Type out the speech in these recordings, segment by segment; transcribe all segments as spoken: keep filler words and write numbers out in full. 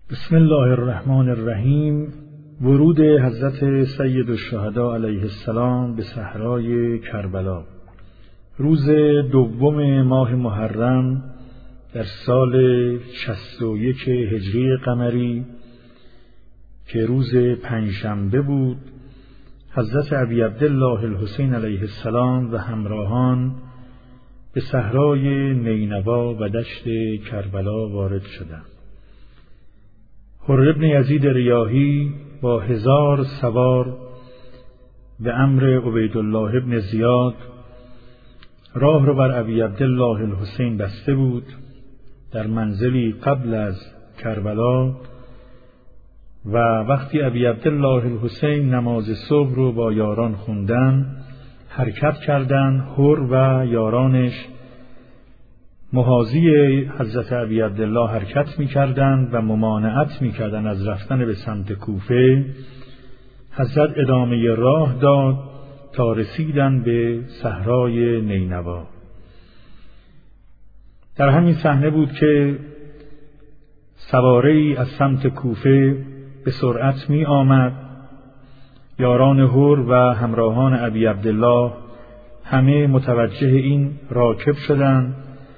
بسم الله الرحمن الرحیم. ورود حضرت سید الشهدا علیه السلام به صحرای کربلا. روز دوم ماه محرم در سال شصت و یک هجری قمری که روز پنجشنبه بود، حضرت ابی عبدالله الحسین علیه السلام و همراهان به صحرای نینوا و دشت کربلا وارد شدند. حر ابن یزید ریاحی با هزار سوار به امر عبیدالله ابن زیاد راه رو بر ابی عبدالله الحسین بسته بود. در منزلی قبل از کربلا و وقتی ابی عبدالله الحسین نماز صبح رو با یاران خوندن، حرکت کردند. حر و یارانش محاذی حضرت ابی عبدالله حرکت می‌کردند و ممانعت می‌کردند از رفتن به سمت کوفه. حضرت ادامه راه داد تا رسیدن به صحرای نینوا. در همین صحنه بود که سواره‌ای از سمت کوفه به سرعت می آمد. یاران حر و همراهان ابی عبدالله همه متوجه این راکب شدند.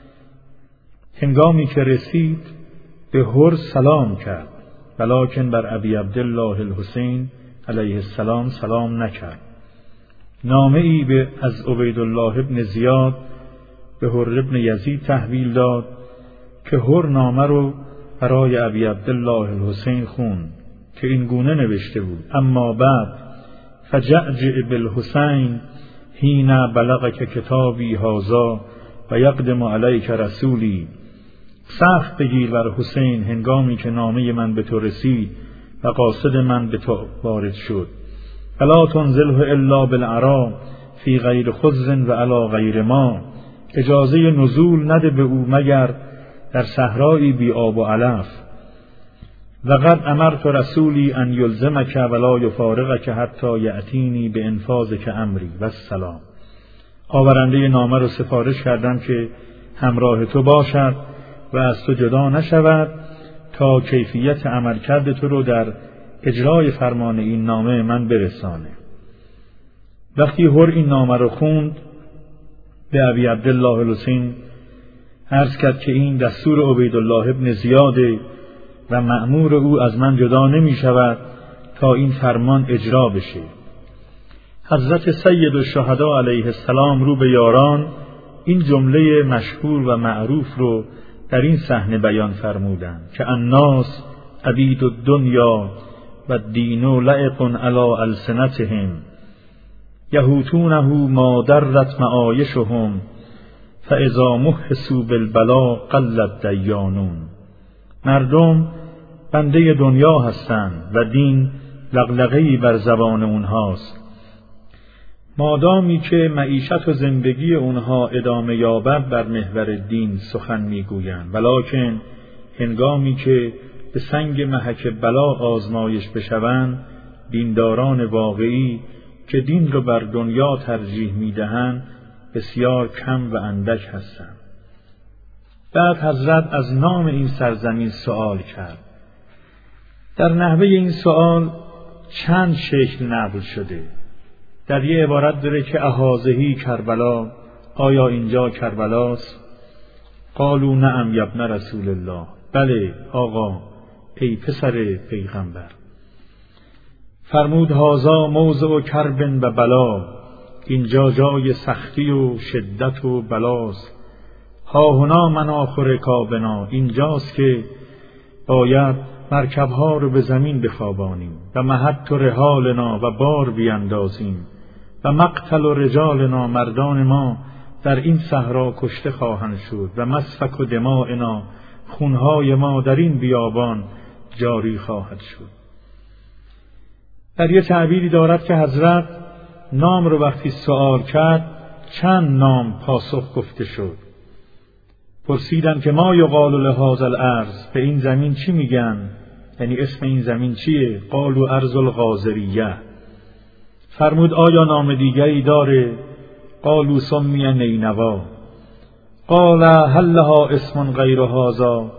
هنگامی که رسید به حر سلام کرد، ولکن بر ابی عبدالله الحسین علیه السلام سلام نکرد. نامه ای به از عبیدالله ابن زیاد به حر ابن یزید تحویل داد که حر نامه رو برای ابی عبدالله الحسین خوند که این گونه نوشته بود: اما بعد فجعجع بالحسین حین بلغک کتابی هذا و یقدم علیک رسولی. سخت بگیر بر حسین هنگامی که نامه من به تو رسید و قاصد من به تو وارد شد. فلا تنزله الا بالعراء فی غیر خبز و علی غیر ما. اجازه نزول نده به او مگر در صحرایی بی آب و علف. و قد امرت رسولی ان یلزمک ولا یفارقک حتی یأتینی به انفاذک امری و السلام. آورنده نامه رو سفارش کردم که همراه تو باشد و از تو جدا نشود تا کیفیت عملکرد تو رو در اجرای فرمان این نامه من برسانه. وقتی حر این نامه رو خوند به ابی عبدالله الحسین عرض کرد که این دستور عبیدالله ابن زیاده و مأمور او از من جدا نمی شود تا این فرمان اجرا بشه. حضرت سید الشهدا علیه السلام رو به یاران این جمله مشهور و معروف رو در این صحنه بیان فرمودند که الناس عبید الدنیا و الدین لعق علی السنتهم یهوتونه ما درت معایشهم فاذا محسوا بالبلا قلت دیانون. مردم بنده دنیا هستند و دین لغلغه‌ای بر زبان اونهاست. مادامی که معیشت و زندگی اونها ادامه یابد بر محور دین سخن میگویند، ولکن هنگامی که به سنگ محک بلا آزمایش بشوند، دینداران واقعی که دین رو بر دنیا ترجیح میدهند بسیار کم و اندک هستند. بعد حضرت از نام این سرزمین سؤال کرد. در نحوه این سؤال چند شکل نقل شده. در یه عبارت داره که اهازهی کربلا، آیا اینجا کربلاست؟ قالوا نعم یا ابن رسول الله. بله آقا، ای پسر پیغمبر. فرمود هازا موضع کرب و بلا. اینجا جای سختی و شدت و بلاست. ها هنا مناخ رکابنا. اینجاست که باید مرکبها رو به زمین بخوابانیم و محط رحالنا و بار بیندازیم و مقتل و رجالنا. مردان ما در این صحرا کشته خواهند شد و مسفک و دمائنا. خونهای ما در این بیابان جاری خواهد شد. در یه تعبیری دارد که حضرت نام رو وقتی سوال کرد چند نام پاسخ گفته شد. پرسیدن که ما یقال لهذا الارض، به این زمین چی میگن؟ یعنی اسم این زمین چیه؟ قالوا ارض الغاضریه. فرمود آیا نام دیگری داره؟ قالوا سمی نینوا. قال هل لها اسم غیر هذا؟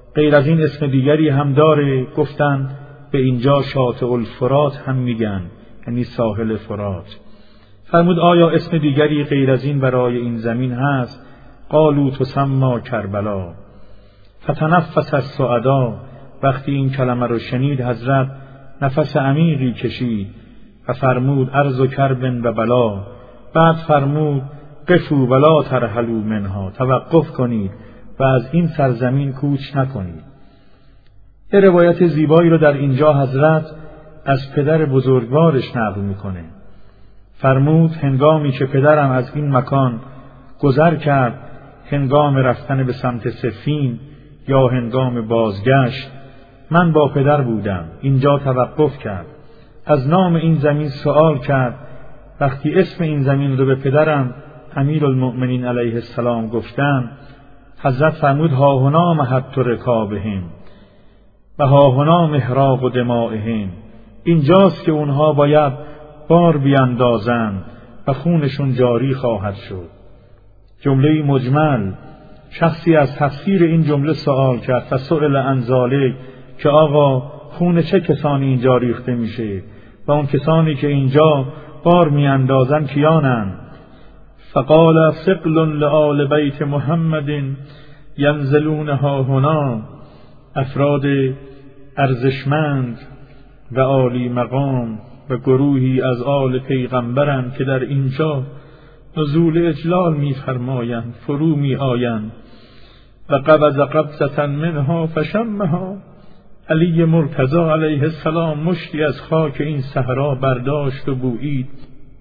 غیر از این اسم دیگری هم داره؟ گفتن به اینجا شاطئ الفرات هم میگن، یعنی ساحل فرات. فرمود آیا اسم دیگری غیر از این برای این زمین هست؟ قالوا تسمی کربلا. فتنفس السعدا. وقتی این کلمه رو شنید حضرت نفس عمیقی کشید و فرمود ارض کرب و بلا. بعد فرمود قفوا ولا ترحلوا منها. توقف کنید و از این سرزمین کوچ نکنید. یه روایت زیبایی رو در اینجا حضرت از پدر بزرگوارش نقل میکنه. فرمود هنگامی که پدرم از این مکان گذر کرد، هنگام رفتن به سمت صفین یا هنگام بازگشت، من با پدر بودم. اینجا توقف کرد، از نام این زمین سؤال کرد. وقتی اسم این زمین رو به پدرم امیرالمؤمنین علیه السلام گفتم، حضرت فرمود ها هنا محط رکابهم و ها هنا محراق دمائهم. اینجاست که اونها باید بار بیاندازند و خونشون جاری خواهد شد. جمله مجمل. شخصی از تفسیر این جمله سوال کرد فسئل عن ذلک، که آقا خون چه کسانی اینجا ریخته میشه و اون کسانی که اینجا بار میاندازن کیانن؟ فقال ثقل لآل بیت محمد ینزلون ها هنا. افراد ارزشمند و عالی مقام و گروهی از آل پیغمبرند که در اینجا نزول اجلال می‌فرمایند، فرو می‌آیند. و قبض قبضة منها فشمها. علی مرتضی علیه السلام مشتی از خاک این صحرا برداشت و بویید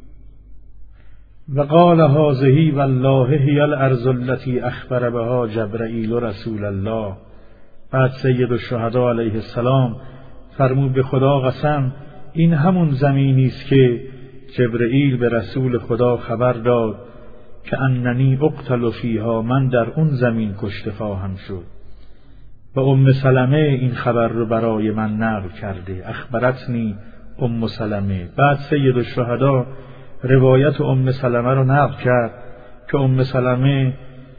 و قال هذه والله هی الارض التي اخبر بها جبرئیل رسول الله. بعد سید الشهدا علیه السلام فرمود به خدا قسم این همون زمینی است که جبرئیل به رسول خدا خبر داد که اننی اقتل فیها، من در اون زمین کشته خواهم شد. و ام سلمه این خبر رو برای من نقل کرده، اخبرتنی ام سلمه. بعد سید الشهدا روایت ام سلمه رو نقل کرد که ام سلمه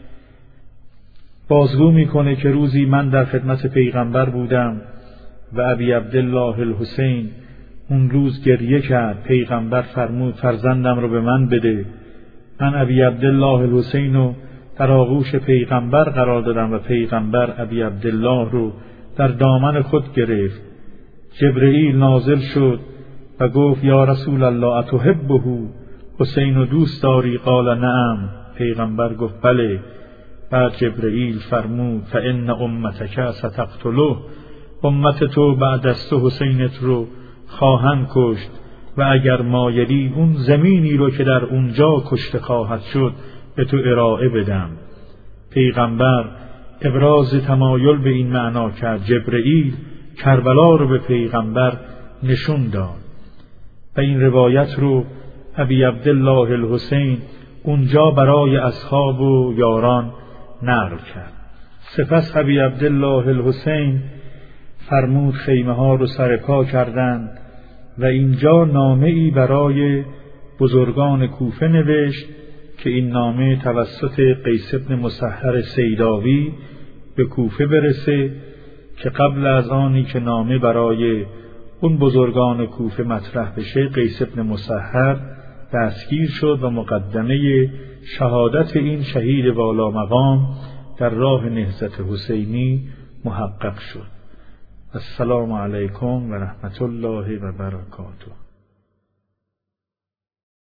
بازگو میکنه که روزی من در خدمت پیغمبر بودم و ابی عبدالله الحسین اون روز گریه کرد. پیغمبر فرمود فرزندم رو به من بده. من ابی عبدالله الحسین رو در آغوش پیغمبر قرار دادم و پیغمبر ابی عبدالله رو در دامن خود گرفت. جبرئیل نازل شد و گفت یا رسول الله اتحبه، حسین رو دوست داری؟ قال نعم. پیغمبر گفت بله. بعد جبرئیل فرمود فان امتک ستقتله، امت تو بعد از تو حسینت رو خواهند کشت و اگر مایلی اون زمینی رو که در اونجا کشته خواهد شد به تو ارائه بدم. پیغمبر ابراز تمایل به این معنا کرد. جبرئیل کربلا رو به پیغمبر نشون داد و این روایت رو ابی عبدالله الحسین اونجا برای اصحاب و یاران نقل کرد. سپس ابی عبدالله الحسین فرمود خیمه ها رو سرپا کردند و اینجا نامه ای برای بزرگان کوفه نوشت که این نامه توسط قیس بن مسحر سیداوی به کوفه برسه، که قبل از آنی که نامه برای اون بزرگان کوفه مطرح بشه قیس بن مسحر دستگیر شد و مقدمه شهادت این شهید والا مقام در راه نهضت حسینی محقق شد. السلام علیکم و رحمت الله و برکاته.